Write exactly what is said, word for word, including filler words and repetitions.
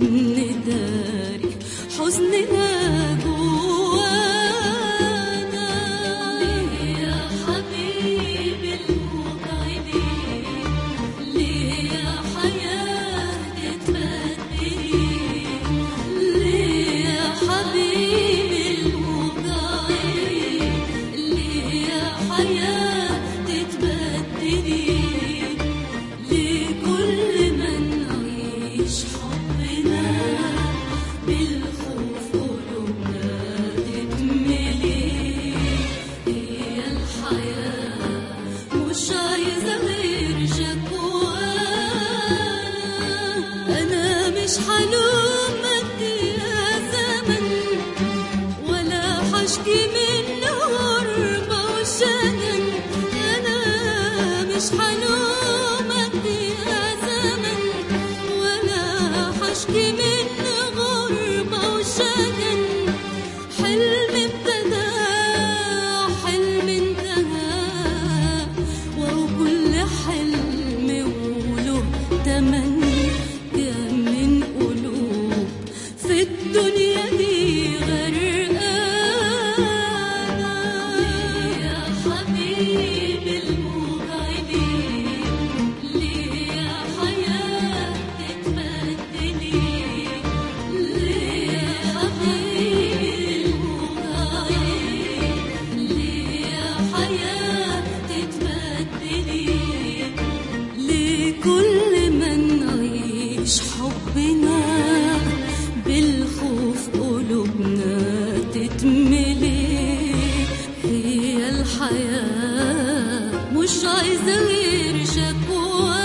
نداري حزننا جوانا. ليه يا حبيبي المتعبين، ليه يا حياة تتبدلي، ليه يا حبيبي المتعبين، ليه يا حياة تتبدلي، ليه كل ما نعيش حبنا بالخوف قلوبنا تتملي. هي الحياة مش عايزة غير شكوانا. أنا مش حلومك يا زمن، ولا حشكي من غربة وشجن. أنا مش حلومك يا زمن، ولا حشكي من غربة وشجن. حلم ابتدى حلم انتهى، وهو كل حلم وله تمن. كم من قلوب في الدنيا دي غرقانة. ليه يا حبيبي المتعبين، ليه يا حياة تتبدلي، ليه يا حبيبي المتعبين، ليه يا حياة تتبدلي، ليه كل ما نعيش حبنا بالخوف قلوبنا تتملي. هي الحياة مش عايزة غير شكوى.